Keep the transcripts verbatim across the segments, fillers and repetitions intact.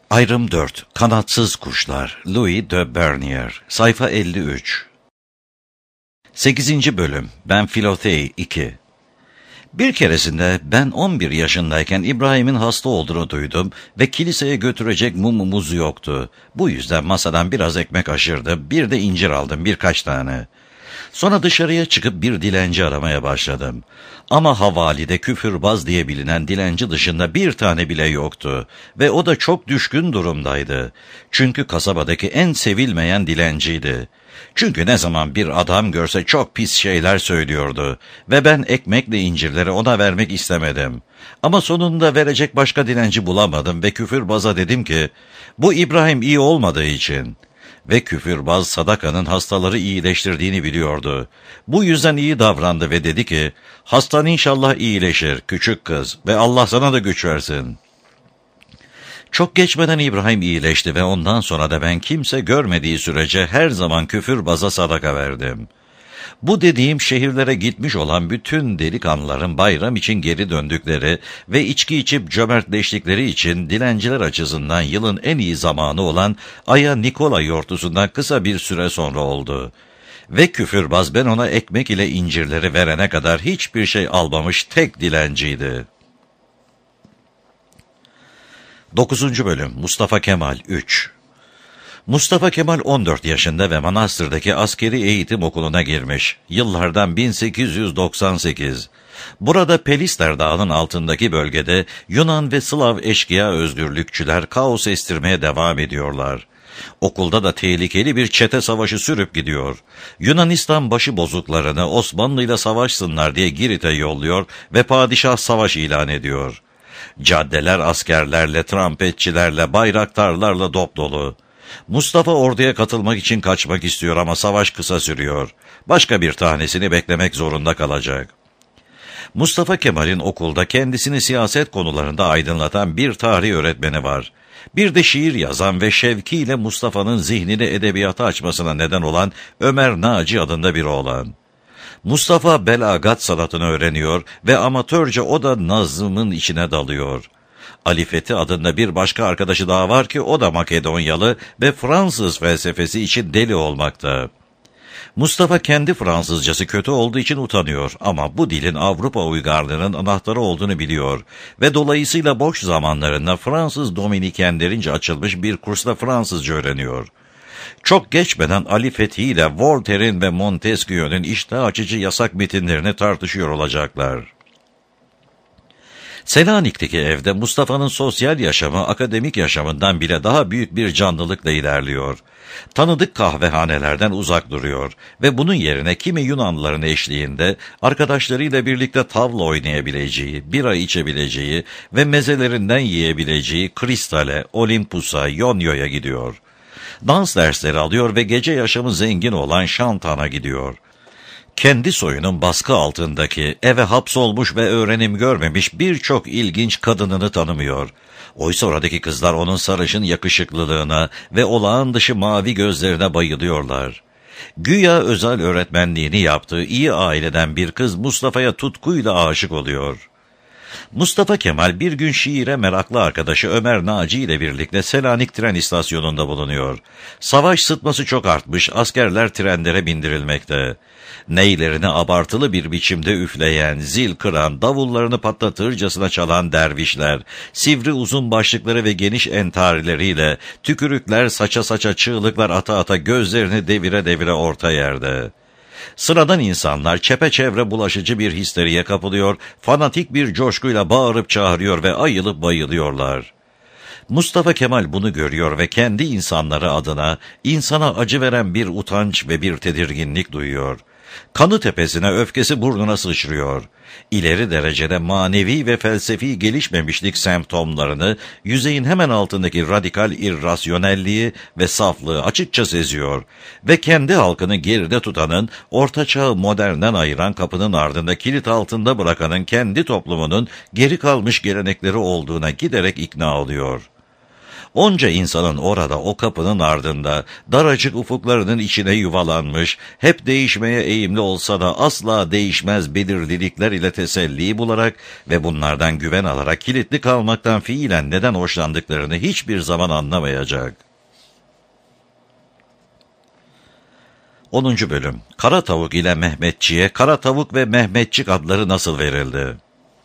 Ayrım dört. Kanatsız Kuşlar. Louis de Bernier. Sayfa elli üç. sekizinci Bölüm. Ben Filothei iki. Bir keresinde ben on bir yaşındayken İbrahim'in hasta olduğunu duydum ve kiliseye götürecek mumumuz yoktu. Bu yüzden masadan biraz ekmek aşırdım, bir de incir aldım, birkaç tane. Sonra dışarıya çıkıp bir dilenci aramaya başladım. Ama havalide küfürbaz diye bilinen dilenci dışında bir tane bile yoktu ve o da çok düşkün durumdaydı. Çünkü kasabadaki en sevilmeyen dilenciydi. Çünkü ne zaman bir adam görse çok pis şeyler söylüyordu ve ben ekmekle incirleri ona vermek istemedim. Ama sonunda verecek başka dilenci bulamadım ve küfürbaza dedim ki, bu İbrahim iyi olmadığı için. Ve küfürbaz sadakanın hastaları iyileştirdiğini biliyordu. Bu yüzden iyi davrandı ve dedi ki, hastan inşallah iyileşir küçük kız ve Allah sana da güç versin. Çok geçmeden İbrahim iyileşti ve ondan sonra da ben kimse görmediği sürece her zaman küfürbaza sadaka verdim. Bu dediğim şehirlere gitmiş olan bütün delikanlıların bayram için geri döndükleri ve içki içip cömertleştikleri için dilenciler açısından yılın en iyi zamanı olan Aya Nikola yortusundan kısa bir süre sonra oldu. Ve küfürbaz ben ona ekmek ile incirleri verene kadar hiçbir şey almamış tek dilenciydi. dokuzuncu Bölüm. Mustafa Kemal üç. Mustafa Kemal on dört yaşında ve Manastır'daki askeri eğitim okuluna girmiş. Yıllardan bin sekiz yüz doksan sekiz. Burada Pelister Dağı'nın altındaki bölgede Yunan ve Slav eşkıya özgürlükçüler kaos estirmeye devam ediyorlar. Okulda da tehlikeli bir çete savaşı sürüp gidiyor. Yunanistan başıbozuklarını Osmanlı'yla savaşsınlar diye Girit'e yolluyor ve padişah savaş ilan ediyor. Caddeler askerlerle, trampetçilerle, bayraktarlarla dopdolu. Mustafa orduya katılmak için kaçmak istiyor ama savaş kısa sürüyor. Başka bir tanesini beklemek zorunda kalacak. Mustafa Kemal'in okulda kendisini siyaset konularında aydınlatan bir tarih öğretmeni var. Bir de şiir yazan ve şevkiyle Mustafa'nın zihnini edebiyata açmasına neden olan Ömer Naci adında bir oğlan. Mustafa belagat sanatını öğreniyor ve amatörce o da nazımın içine dalıyor. Ali Fethi adında bir başka arkadaşı daha var ki o da Makedonyalı ve Fransız felsefesi için deli olmakta. Mustafa kendi Fransızcası kötü olduğu için utanıyor ama bu dilin Avrupa uygarlığının anahtarı olduğunu biliyor ve dolayısıyla boş zamanlarında Fransız Dominikenlerince açılmış bir kursla Fransızca öğreniyor. Çok geçmeden Ali Fethi ile Voltaire'in ve Montesquieu'nun iştah açıcı yasak metinlerini tartışıyor olacaklar. Selanik'teki evde Mustafa'nın sosyal yaşamı akademik yaşamından bile daha büyük bir canlılıkla ilerliyor. Tanıdık kahvehanelerden uzak duruyor ve bunun yerine kimi Yunanlıların eşliğinde arkadaşlarıyla birlikte tavla oynayabileceği, bira içebileceği ve mezelerinden yiyebileceği Kristal'e, Olympus'a, Yonyo'ya gidiyor. Dans dersleri alıyor ve gece yaşamı zengin olan Şantan'a gidiyor. Kendi soyunun baskı altındaki, eve hapsolmuş ve öğrenim görmemiş birçok ilginç kadınını tanımıyor. Oysa oradaki kızlar onun sarışın yakışıklılığına ve olağan dışı mavi gözlerine bayılıyorlar. Güya özel öğretmenliğini yaptığı iyi aileden bir kız Mustafa'ya tutkuyla aşık oluyor. Mustafa Kemal bir gün şiire meraklı arkadaşı Ömer Naci ile birlikte Selanik tren istasyonunda bulunuyor. Savaş sıtması çok artmış, askerler trenlere bindirilmekte. Neylerini abartılı bir biçimde üfleyen, zil kıran, davullarını patlatırcasına çalan dervişler, sivri uzun başlıkları ve geniş entarileriyle, tükürükler saça saça çığlıklar ata ata gözlerini devire devire orta yerde. Sıradan insanlar çepeçevre bulaşıcı bir histeriye kapılıyor, fanatik bir coşkuyla bağırıp çağırıyor ve ayılıp bayılıyorlar. Mustafa Kemal bunu görüyor ve kendi insanları adına insana acı veren bir utanç ve bir tedirginlik duyuyor. Kanı tepesine, öfkesi burnuna sıçrıyor. İleri derecede manevi ve felsefi gelişmemişlik semptomlarını, yüzeyin hemen altındaki radikal irrasyonelliği ve saflığı açıkça seziyor ve kendi halkını geride tutanın, ortaçağı modernden ayıran kapının ardında kilit altında bırakanın kendi toplumunun geri kalmış gelenekleri olduğuna giderek ikna oluyor. Onca insanın orada o kapının ardında, daracık ufuklarının içine yuvalanmış, hep değişmeye eğimli olsa da asla değişmez belirlilikler ile teselli bularak ve bunlardan güven alarak kilitli kalmaktan fiilen neden hoşlandıklarını hiçbir zaman anlamayacak. onuncu Bölüm. Kara Tavuk ile Mehmetçiğe Kara Tavuk ve Mehmetçik adları nasıl verildi?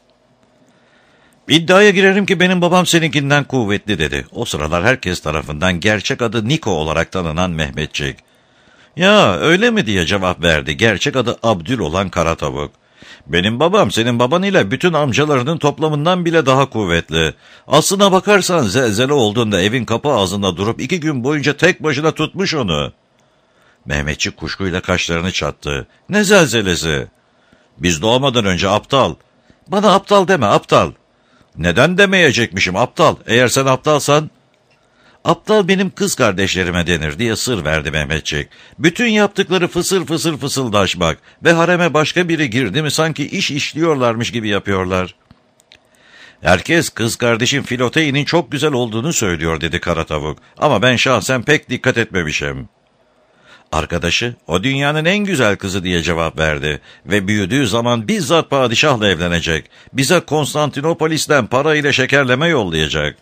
İddiaya girerim ki benim babam seninkinden kuvvetli dedi. O sıralar herkes tarafından gerçek adı Niko olarak tanınan Mehmetçik. Ya öyle mi diye cevap verdi gerçek adı Abdül olan Kara Tavuk. Benim babam senin baban ile bütün amcalarının toplamından bile daha kuvvetli. Aslına bakarsan zelzele olduğunda evin kapı ağzında durup iki gün boyunca tek başına tutmuş onu. Mehmetçik kuşkuyla kaşlarını çattı. Ne zelzelesi? Biz doğmadan önce aptal. Bana aptal deme aptal. Neden demeyecekmişim aptal? Eğer sen aptalsan... Aptal benim kız kardeşlerime denir diye sır verdi Mehmetçik. Bütün yaptıkları fısır fısır fısıldaşmak ve hareme başka biri girdi mi sanki iş işliyorlarmış gibi yapıyorlar. Herkes kız kardeşim Filotei'nin çok güzel olduğunu söylüyor dedi Kara Tavuk. Ama ben şahsen pek dikkat etmemişim. Arkadaşı, o dünyanın en güzel kızı diye cevap verdi ve büyüdüğü zaman bizzat padişahla evlenecek. Bize Konstantinopolis'ten para ile şekerleme yollayacak.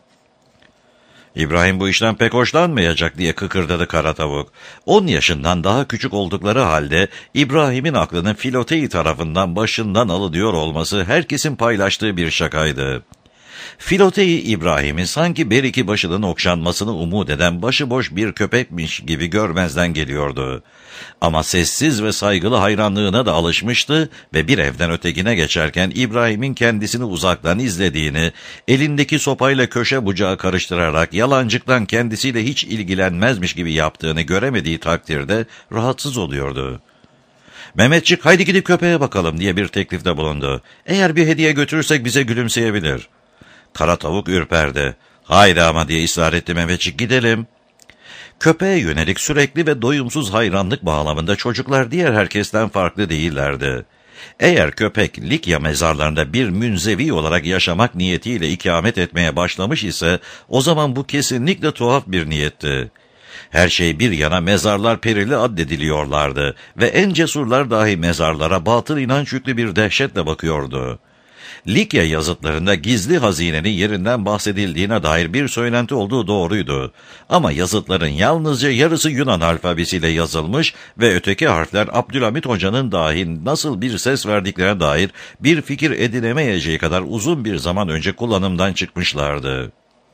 İbrahim bu işten pek hoşlanmayacak diye kıkırdadı Kara Tavuk. On yaşından daha küçük oldukları halde İbrahim'in aklının Filotei tarafından başından alınıyor olması herkesin paylaştığı bir şakaydı. Filotei İbrahim'i sanki beriki başının okşanmasını umut eden başıboş bir köpekmiş gibi görmezden geliyordu. Ama sessiz ve saygılı hayranlığına da alışmıştı ve bir evden ötekine geçerken İbrahim'in kendisini uzaktan izlediğini, elindeki sopayla köşe bucağı karıştırarak yalancıktan kendisiyle hiç ilgilenmezmiş gibi yaptığını göremediği takdirde rahatsız oluyordu. Mehmetçik haydi gidip köpeğe bakalım diye bir teklifte bulundu. Eğer bir hediye götürürsek bize gülümseyebilir. Kara Tavuk ürperdi. Haydi ama diye ısrar etti Mehmetçik gidelim. Köpeğe yönelik sürekli ve doyumsuz hayranlık bağlamında çocuklar diğer herkesten farklı değillerdi. Eğer köpek Likya mezarlarında bir münzevi olarak yaşamak niyetiyle ikamet etmeye başlamış ise o zaman bu kesinlikle tuhaf bir niyetti. Her şey bir yana mezarlar perili addediliyorlardı ve en cesurlar dahi mezarlara batıl inanç yüklü bir dehşetle bakıyordu. Likya yazıtlarında gizli hazinenin yerinden bahsedildiğine dair bir söylenti olduğu doğruydu. Ama yazıtların yalnızca yarısı Yunan alfabesiyle yazılmış ve öteki harfler Abdülhamit Hoca'nın dahi nasıl bir ses verdiklerine dair bir fikir edinemeyeceği kadar uzun bir zaman önce kullanımdan çıkmışlardı.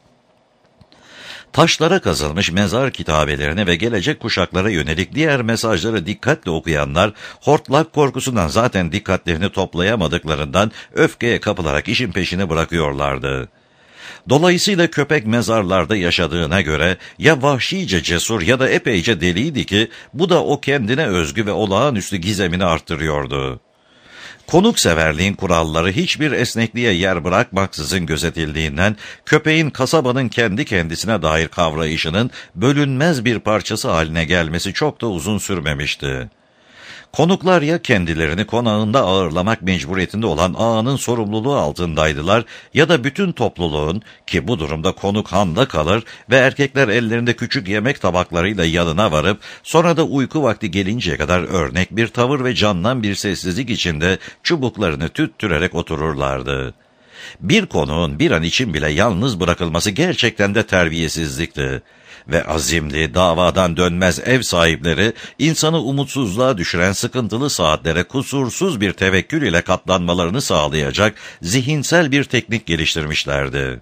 Taşlara kazılmış mezar kitabelerini ve gelecek kuşaklara yönelik diğer mesajları dikkatle okuyanlar, hortlak korkusundan zaten dikkatlerini toplayamadıklarından öfkeye kapılarak işin peşini bırakıyorlardı. Dolayısıyla köpek mezarlarda yaşadığına göre ya vahşice cesur ya da epeyce deliydi ki bu da o kendine özgü ve olağanüstü gizemini arttırıyordu. Konukseverliğin kuralları hiçbir esnekliğe yer bırakmaksızın gözetildiğinden köpeğin kasabanın kendi kendisine dair kavrayışının bölünmez bir parçası haline gelmesi çok da uzun sürmemişti. Konuklar ya kendilerini konağında ağırlamak mecburiyetinde olan ağanın sorumluluğu altındaydılar ya da bütün topluluğun, ki bu durumda konuk handa kalır ve erkekler ellerinde küçük yemek tabaklarıyla yanına varıp sonra da uyku vakti gelinceye kadar örnek bir tavır ve candan bir sessizlik içinde çubuklarını tüttürerek otururlardı. Bir konuğun bir an için bile yalnız bırakılması gerçekten de terbiyesizlikti. Ve azimli, davadan dönmez ev sahipleri, insanı umutsuzluğa düşüren sıkıntılı saatlere kusursuz bir tevekkül ile katlanmalarını sağlayacak zihinsel bir teknik geliştirmişlerdi.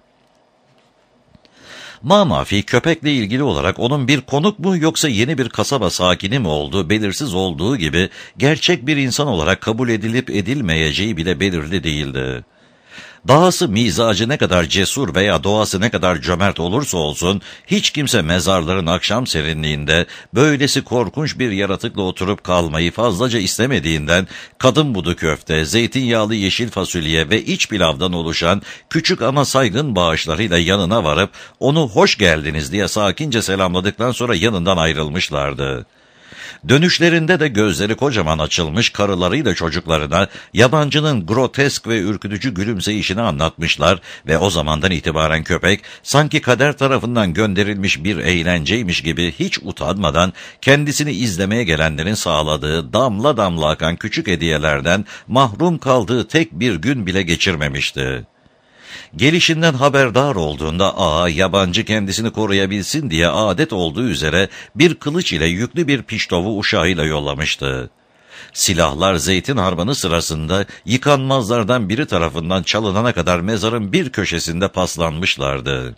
Mamafi köpekle ilgili olarak onun bir konuk mu yoksa yeni bir kasaba sakini mi olduğu belirsiz olduğu gibi gerçek bir insan olarak kabul edilip edilmeyeceği bile belirli değildi. Dahası mizacı ne kadar cesur veya doğası ne kadar cömert olursa olsun, hiç kimse mezarların akşam serinliğinde böylesi korkunç bir yaratıkla oturup kalmayı fazlaca istemediğinden, kadın budu köfte, zeytinyağlı yeşil fasulye ve iç pilavdan oluşan küçük ama saygın bağışlarıyla yanına varıp, onu hoş geldiniz diye sakince selamladıktan sonra yanından ayrılmışlardı. Dönüşlerinde de gözleri kocaman açılmış karılarıyla çocuklarına yabancının grotesk ve ürkütücü gülümseyişini anlatmışlar ve o zamandan itibaren köpek sanki kader tarafından gönderilmiş bir eğlenceymiş gibi hiç utanmadan kendisini izlemeye gelenlerin sağladığı damla damla akan küçük hediyelerden mahrum kaldığı tek bir gün bile geçirmemişti. Gelişinden haberdar olduğunda ağa yabancı kendisini koruyabilsin diye adet olduğu üzere bir kılıç ile yüklü bir piştovu uşağıyla yollamıştı. Silahlar zeytin harmanı sırasında yıkanmazlardan biri tarafından çalınana kadar mezarın bir köşesinde paslanmışlardı.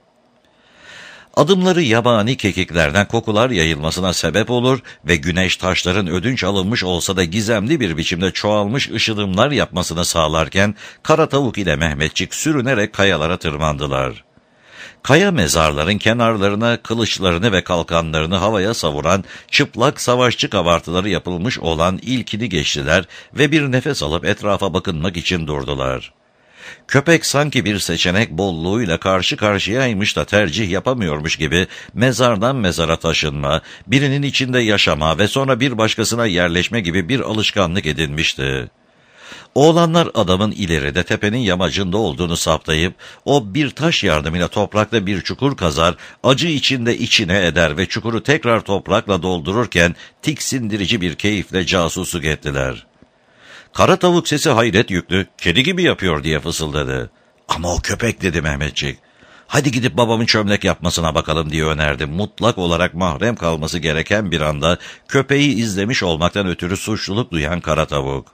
Adımları yabani kekiklerden kokular yayılmasına sebep olur ve güneş taşların ödünç alınmış olsa da gizemli bir biçimde çoğalmış ışıdımlar yapmasını sağlarken Kara Tavuk ile Mehmetçik sürünerek kayalara tırmandılar. Kaya mezarların kenarlarına kılıçlarını ve kalkanlarını havaya savuran çıplak savaşçı kabartıları yapılmış olan ilkini geçtiler ve bir nefes alıp etrafa bakınmak için durdular. Köpek sanki bir seçenek bolluğuyla karşı karşıyaymış da tercih yapamıyormuş gibi mezardan mezara taşınma, birinin içinde yaşama ve sonra bir başkasına yerleşme gibi bir alışkanlık edinmişti. Oğlanlar adamın ileride tepenin yamacında olduğunu saptayıp, o bir taş yardımıyla toprakla bir çukur kazar, acı içinde içine eder ve çukuru tekrar toprakla doldururken tiksindirici bir keyifle casusluk ettiler. Kara Tavuk sesi hayret yüklü, kedi gibi yapıyor diye fısıldadı. Ama o köpek dedi Mehmetçik. Hadi gidip babamın çömlek yapmasına bakalım diye önerdi. Mutlak olarak mahrem kalması gereken bir anda köpeği izlemiş olmaktan ötürü suçluluk duyan Kara Tavuk.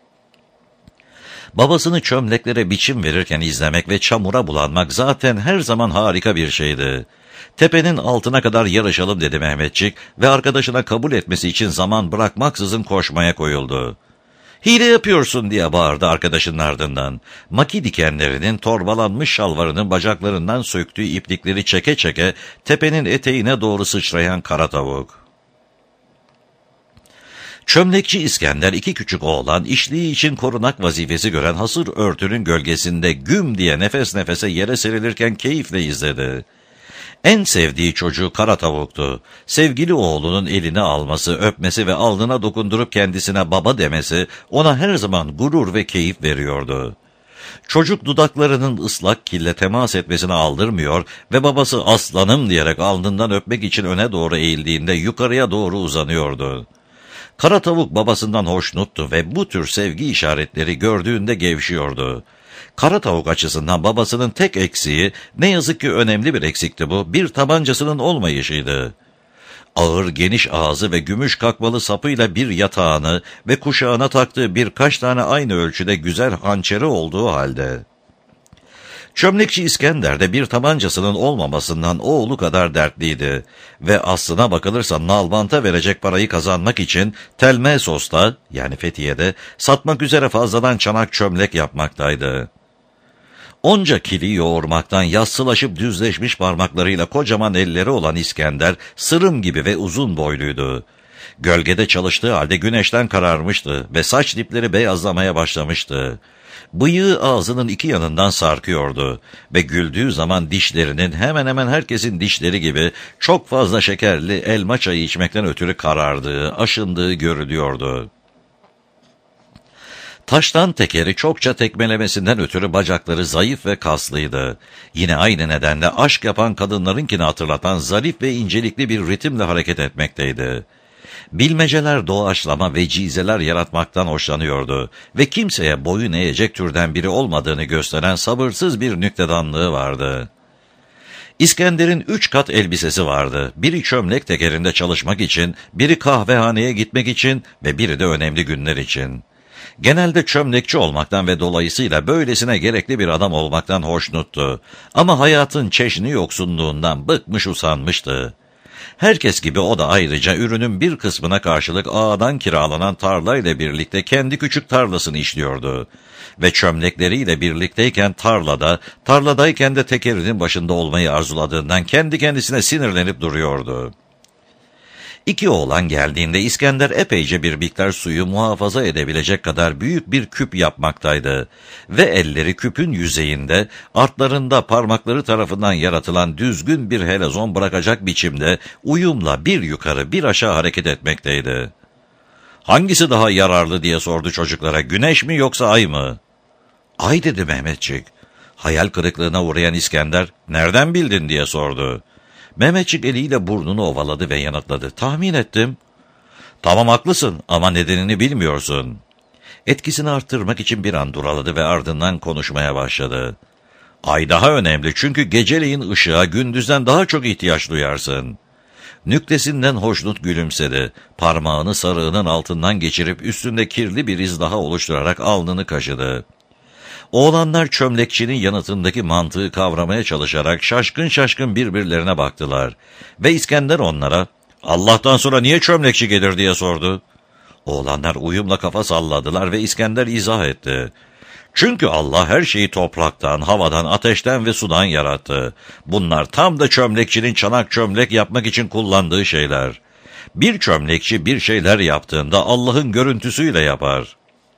Babasını çömleklere biçim verirken izlemek ve çamura bulanmak zaten her zaman harika bir şeydi. Tepenin altına kadar yarışalım dedi Mehmetçik ve arkadaşına kabul etmesi için zaman bırakmaksızın koşmaya koyuldu. Hile yapıyorsun diye bağırdı arkadaşının ardından. Maki dikenlerinin torbalanmış şalvarının bacaklarından söktüğü iplikleri çeke çeke tepenin eteğine doğru sıçrayan Kara Tavuk. Çömlekçi İskender iki küçük oğlan işliği için korunak vazifesi gören hasır örtünün gölgesinde güm diye nefes nefese yere serilirken keyifle izledi. En sevdiği çocuğu Kara Tavuk'tu. Sevgili oğlunun elini alması, öpmesi ve alnına dokundurup kendisine baba demesi ona her zaman gurur ve keyif veriyordu. Çocuk dudaklarının ıslak kille temas etmesini aldırmıyor ve babası aslanım diyerek alnından öpmek için öne doğru eğildiğinde yukarıya doğru uzanıyordu. Kara Tavuk babasından hoşnuttu ve bu tür sevgi işaretleri gördüğünde gevşiyordu. Kara Tavuk açısından babasının tek eksiği, ne yazık ki önemli bir eksikti bu, bir tabancasının olmayışıydı. Ağır geniş ağzı ve gümüş kakmalı sapıyla bir yatağını ve kuşağına taktığı birkaç tane aynı ölçüde güzel hançeri olduğu halde. Çömlekçi İskender de bir tabancasının olmamasından oğlu kadar dertliydi ve aslına bakılırsa nalbanta verecek parayı kazanmak için Telmesos'ta yani Fethiye'de satmak üzere fazladan çanak çömlek yapmaktaydı. Onca kili yoğurmaktan yassılaşıp düzleşmiş parmaklarıyla kocaman elleri olan İskender sırım gibi ve uzun boyluydu. Gölgede çalıştığı halde güneşten kararmıştı ve saç dipleri beyazlamaya başlamıştı. Bıyığı ağzının iki yanından sarkıyordu ve güldüğü zaman dişlerinin hemen hemen herkesin dişleri gibi çok fazla şekerli elma çayı içmekten ötürü karardığı, aşındığı görülüyordu. Taştan tekeri çokça tekmelemesinden ötürü bacakları zayıf ve kaslıydı. Yine aynı nedenle aşk yapan kadınlarınkini hatırlatan zarif ve incelikli bir ritimle hareket etmekteydi. Bilmeceler, doğaçlama ve cizeler yaratmaktan hoşlanıyordu ve kimseye boyun eğecek türden biri olmadığını gösteren sabırsız bir nüktedanlığı vardı. İskender'in üç kat elbisesi vardı. Biri çömlek tekerinde çalışmak için, biri kahvehaneye gitmek için ve biri de önemli günler için. Genelde çömlekçi olmaktan ve dolayısıyla böylesine gerekli bir adam olmaktan hoşnuttu. Ama hayatın çeşni yoksunluğundan bıkmış usanmıştı. Herkes gibi o da ayrıca ürünün bir kısmına karşılık ağadan kiralanan tarlayla birlikte kendi küçük tarlasını işliyordu. Ve çömlekleriyle birlikteyken tarlada, tarladayken de tekerinin başında olmayı arzuladığından kendi kendisine sinirlenip duruyordu. İki oğlan geldiğinde İskender epeyce bir miktar suyu muhafaza edebilecek kadar büyük bir küp yapmaktaydı ve elleri küpün yüzeyinde, artlarında parmakları tarafından yaratılan düzgün bir helezon bırakacak biçimde uyumla bir yukarı bir aşağı hareket etmekteydi. "Hangisi daha yararlı?" diye sordu çocuklara. "Güneş mi yoksa ay mı?" "Ay," dedi Mehmetçik. Hayal kırıklığına uğrayan İskender, "Nereden bildin?" diye sordu. Mehmetçik eliyle burnunu ovaladı ve yanıtladı. "Tahmin ettim." "Tamam, haklısın ama nedenini bilmiyorsun." Etkisini arttırmak için bir an duraladı ve ardından konuşmaya başladı. "Ay daha önemli, çünkü geceleyin ışığa gündüzden daha çok ihtiyaç duyarsın." Nüktesinden hoşnut gülümsedi. Parmağını sarığının altından geçirip üstünde kirli bir iz daha oluşturarak alnını kaşıdı. Oğlanlar çömlekçinin yanıtındaki mantığı kavramaya çalışarak şaşkın şaşkın birbirlerine baktılar. Ve İskender onlara, "Allah'tan sonra niye çömlekçi gelir?" diye sordu. Oğlanlar uyumla kafa salladılar ve İskender izah etti. "Çünkü Allah her şeyi topraktan, havadan, ateşten ve sudan yarattı. Bunlar tam da çömlekçinin çanak çömlek yapmak için kullandığı şeyler. Bir çömlekçi bir şeyler yaptığında Allah'ın görüntüsüyle yapar."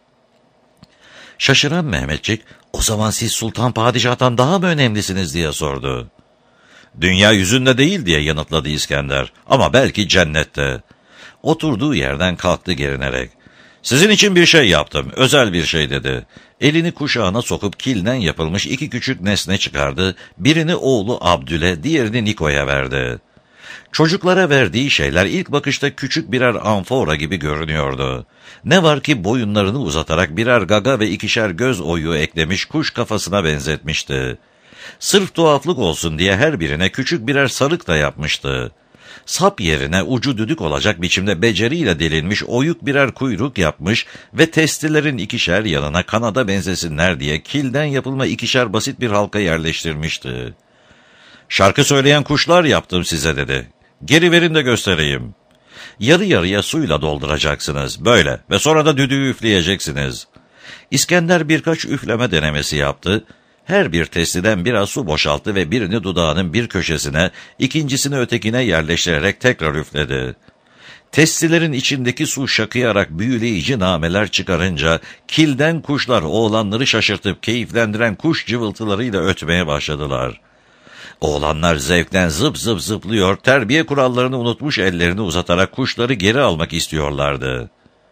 Şaşıran Mehmetçik, "O zaman siz sultan padişahtan daha mı önemlisiniz?" diye sordu. "Dünya yüzünde değil," diye yanıtladı İskender, "ama belki cennette." Oturduğu yerden kalktı gerinerek. "Sizin için bir şey yaptım, özel bir şey," dedi. Elini kuşağına sokup kilden yapılmış iki küçük nesne çıkardı, birini oğlu Abdül'e, diğerini Niko'ya verdi. Çocuklara verdiği şeyler ilk bakışta küçük birer amfora gibi görünüyordu. Ne var ki boyunlarını uzatarak birer gaga ve ikişer göz oyu eklemiş, kuş kafasına benzetmişti. Sırf tuhaflık olsun diye her birine küçük birer sarık da yapmıştı. Sap yerine ucu düdük olacak biçimde beceriyle delinmiş oyuk birer kuyruk yapmış ve testilerin ikişer yanına kanada benzesinler diye kilden yapılma ikişer basit bir halka yerleştirmişti. "Şarkı söyleyen kuşlar yaptım size," dedi. "Geri verin de göstereyim." "Yarı yarıya suyla dolduracaksınız, böyle, ve sonra da düdüğü üfleyeceksiniz." İskender birkaç üfleme denemesi yaptı. Her bir testiden biraz su boşalttı ve birini dudağının bir köşesine, ikincisini ötekine yerleştirerek tekrar üfledi. Testilerin içindeki su şakıyarak büyüleyici nameler çıkarınca, kilden kuşlar oğlanları şaşırtıp keyiflendiren kuş cıvıltılarıyla ötmeye başladılar. Oğlanlar zevkten zıp zıp zıplıyor, terbiye kurallarını unutmuş ellerini uzatarak kuşları geri almak istiyorlardı.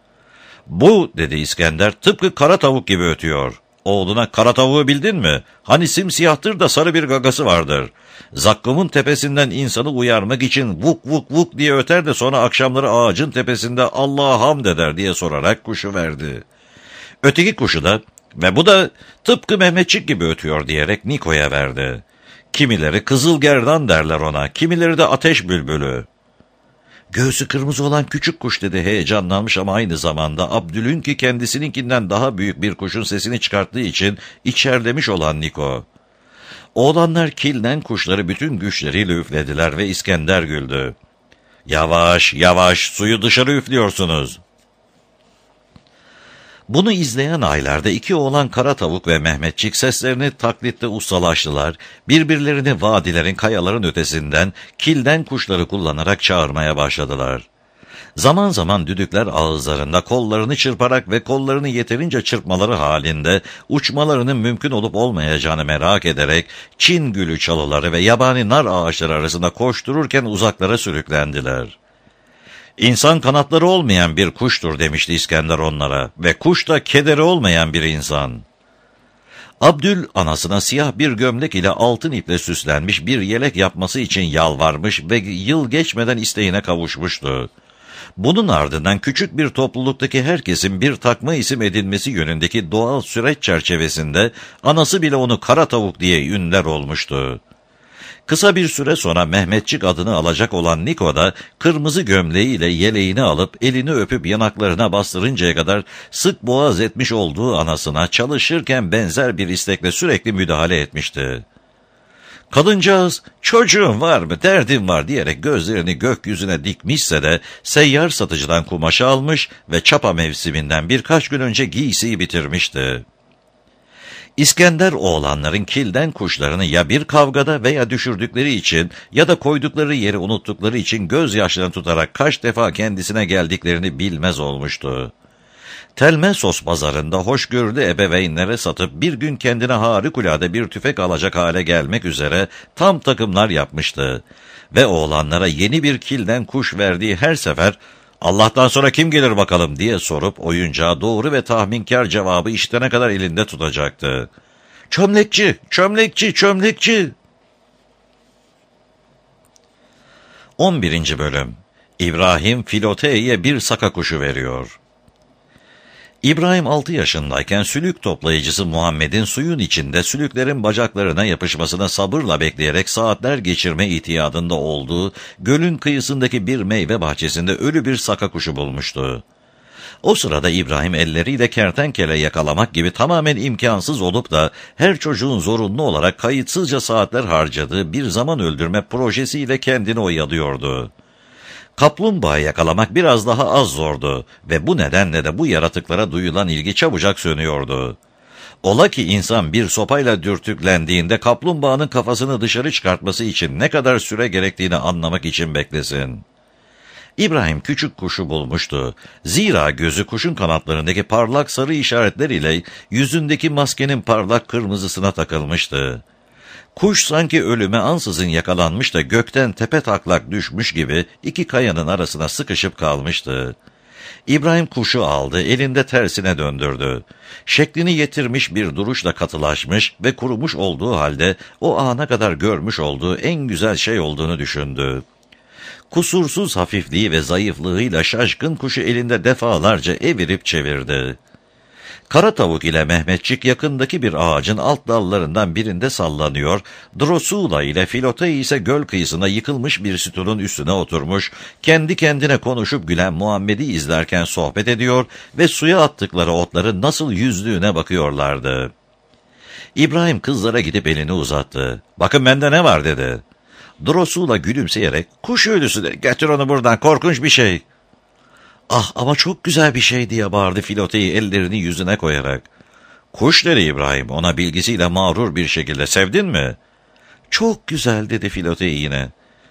"Bu," dedi İskender, "tıpkı kara tavuk gibi ötüyor." Oğluna, "Kara tavuğu bildin mi? Hani simsiyahtır da sarı bir gagası vardır. Zakkumun tepesinden insanı uyarmak için vuk vuk vuk diye öter de sonra akşamları ağacın tepesinde Allah'a hamd eder," diye sorarak kuşu verdi. Öteki kuşu da, "Ve bu da tıpkı Mehmetçik gibi ötüyor," diyerek Niko'ya verdi. Kimileri kızılgerdan derler ona, kimileri de ateş bülbülü. "Göğsü kırmızı olan küçük kuş," dedi heyecanlanmış ama aynı zamanda Abdül'ün ki kendisininkinden daha büyük bir kuşun sesini çıkarttığı için içerlemiş olan Niko. Oğlanlar kilden kuşları bütün güçleriyle üflediler ve İskender güldü. "Yavaş, yavaş, suyu dışarı üflüyorsunuz." Bunu izleyen aylarda iki oğlan Kara Tavuk ve Mehmetçik seslerini taklitte ustalaştılar, birbirlerini vadilerin, kayaların ötesinden, kilden kuşları kullanarak çağırmaya başladılar. Zaman zaman düdükler ağızlarında kollarını çırparak ve kollarını yeterince çırpmaları halinde uçmalarının mümkün olup olmayacağını merak ederek Çin gülü çalıları ve yabani nar ağaçları arasında koştururken uzaklara sürüklendiler. "İnsan kanatları olmayan bir kuştur," demişti İskender onlara, "ve kuş da kederi olmayan bir insan." Abdül anasına siyah bir gömlek ile altın iple süslenmiş bir yelek yapması için yalvarmış ve yıl geçmeden isteğine kavuşmuştu. Bunun ardından küçük bir topluluktaki herkesin bir takma isim edinmesi yönündeki doğal süreç çerçevesinde anası bile onu Kara Tavuk diye ünler olmuştu. Kısa bir süre sonra Mehmetçik adını alacak olan Niko da kırmızı gömleğiyle yeleğini alıp elini öpüp yanaklarına bastırıncaya kadar sık boğaz etmiş olduğu anasına çalışırken benzer bir istekle sürekli müdahale etmişti. Kadıncağız, "Çocuğun var mı, derdin var," diyerek gözlerini gökyüzüne dikmişse de seyyar satıcıdan kumaşı almış ve çapa mevsiminden birkaç gün önce giysiyi bitirmişti. İskender oğlanların kilden kuşlarını ya bir kavgada veya düşürdükleri için ya da koydukları yeri unuttukları için gözyaşlarını tutarak kaç defa kendisine geldiklerini bilmez olmuştu. Telmesos pazarında hoşgörülü ebeveynlere satıp bir gün kendine harikulade bir tüfek alacak hale gelmek üzere tam takımlar yapmıştı. Ve oğlanlara yeni bir kilden kuş verdiği her sefer "Allah'tan sonra kim gelir bakalım?" diye sorup oyuncağa doğru ve tahminkar cevabı işitene kadar elinde tutacaktı. "Çömlekçi, çömlekçi, çömlekçi." on birinci Bölüm. İbrahim Filote'ye bir saka kuşu veriyor. İbrahim altı yaşındayken sülük toplayıcısı Muhammed'in suyun içinde sülüklerin bacaklarına yapışmasına sabırla bekleyerek saatler geçirme itiyadında olduğu gölün kıyısındaki bir meyve bahçesinde ölü bir saka kuşu bulmuştu. O sırada İbrahim elleriyle kertenkele yakalamak gibi tamamen imkansız olup da her çocuğun zorunlu olarak kayıtsızca saatler harcadığı bir zaman öldürme projesiyle kendini oyalıyordu. Kaplumbağa yakalamak biraz daha az zordu ve bu nedenle de bu yaratıklara duyulan ilgi çabucak sönüyordu. Ola ki insan bir sopayla dürtüklendiğinde kaplumbağanın kafasını dışarı çıkartması için ne kadar süre gerektiğini anlamak için beklesin. İbrahim küçük kuşu bulmuştu. Zira gözü kuşun kanatlarındaki parlak sarı işaretler ile yüzündeki maskenin parlak kırmızısına takılmıştı. Kuş sanki ölüme ansızın yakalanmış da gökten tepe taklak düşmüş gibi iki kayanın arasına sıkışıp kalmıştı. İbrahim kuşu aldı, elinde tersine döndürdü. Şeklini yitirmiş bir duruşla katılaşmış ve kurumuş olduğu halde o ana kadar görmüş olduğu en güzel şey olduğunu düşündü. Kusursuz hafifliği ve zayıflığıyla şaşkın kuşu elinde defalarca evirip çevirdi. Kara tavuk ile Mehmetçik yakındaki bir ağacın alt dallarından birinde sallanıyor, Drosula ile Filote ise göl kıyısına yıkılmış bir sütunun üstüne oturmuş, kendi kendine konuşup gülen Muhammed'i izlerken sohbet ediyor ve suya attıkları otların nasıl yüzdüğüne bakıyorlardı. İbrahim kızlara gidip elini uzattı. "Bakın bende ne var?" dedi. Drosula gülümseyerek, "Kuş ölüsü de, getir onu buradan, korkunç bir şey." "Ah ama çok güzel bir şey," diye bağırdı Filote'yi ellerini yüzüne koyarak. "Kuş," dedi İbrahim ona bilgisiyle mağrur bir şekilde, "sevdin mi?" "Çok güzel," dedi Filote yine.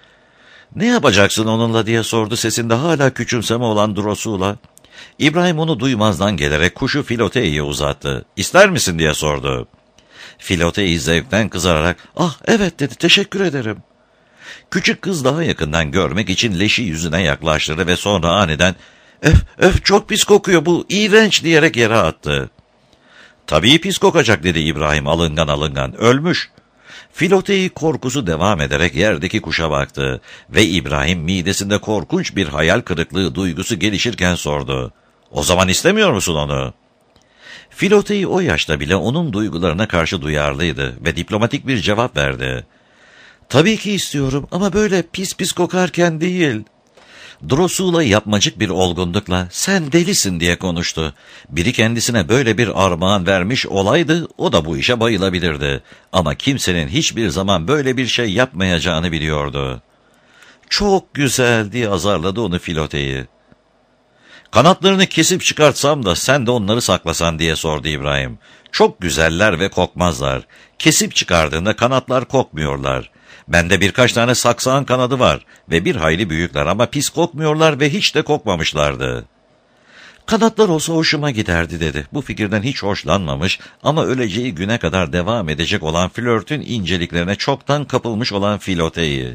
"Ne yapacaksın onunla?" diye sordu sesinde hala küçümseme olan Drosula. İbrahim onu duymazdan gelerek kuşu Filote'ye uzattı. "İster misin?" diye sordu. Filote zevkten kızararak, "Ah evet," dedi, "teşekkür ederim." Küçük kız daha yakından görmek için leşi yüzüne yaklaştırdı ve sonra aniden "Öf, öf, çok pis kokuyor bu, iğrenç," diyerek yere attı. "Tabii pis kokacak," dedi İbrahim alıngan alıngan, "ölmüş." Filote'yi korkusu devam ederek yerdeki kuşa baktı ve İbrahim midesinde korkunç bir hayal kırıklığı duygusu gelişirken sordu. "O zaman istemiyor musun onu?" Filote'yi o yaşta bile onun duygularına karşı duyarlıydı ve diplomatik bir cevap verdi. "Tabii ki istiyorum ama böyle pis pis kokarken değil." Drosula yapmacık bir olgunlukla "Sen delisin," diye konuştu. Biri kendisine böyle bir armağan vermiş olaydı, o da bu işe bayılabilirdi. Ama kimsenin hiçbir zaman böyle bir şey yapmayacağını biliyordu. "Çok güzel," diye azarladı onu Filote'yi. "Kanatlarını kesip çıkartsam da sen de onları saklasan," diye sordu İbrahim. "Çok güzeller ve kokmazlar. Kesip çıkardığında kanatlar kokmuyorlar. Bende birkaç tane saksağın kanadı var ve bir hayli büyükler ama pis kokmuyorlar ve hiç de kokmamışlardı." "Kanatlar olsa hoşuma giderdi," dedi. Bu fikirden hiç hoşlanmamış ama öleceği güne kadar devam edecek olan flörtün inceliklerine çoktan kapılmış olan Filote'yi.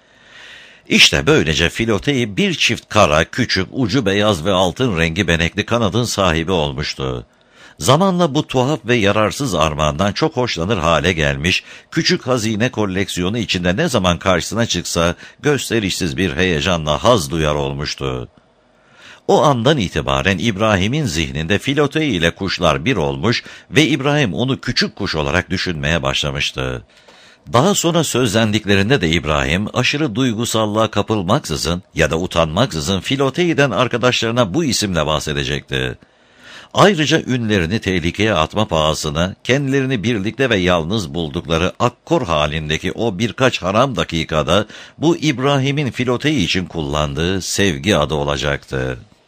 İşte böylece Filote'yi bir çift kara, küçük, ucu beyaz ve altın rengi benekli kanadın sahibi olmuştu. Zamanla bu tuhaf ve yararsız armağandan çok hoşlanır hale gelmiş, küçük hazine koleksiyonu içinde ne zaman karşısına çıksa gösterişsiz bir heyecanla haz duyar olmuştu. O andan itibaren İbrahim'in zihninde Filote ile kuşlar bir olmuş ve İbrahim onu küçük kuş olarak düşünmeye başlamıştı. Daha sonra sözlendiklerinde de İbrahim aşırı duygusallığa kapılmaksızın ya da utanmaksızın Filote'den arkadaşlarına bu isimle bahsedecekti. Ayrıca ünlerini tehlikeye atma pahasına kendilerini birlikte ve yalnız buldukları akkor halindeki o birkaç haram dakikada bu İbrahim'in Filote için kullandığı sevgi adı olacaktı.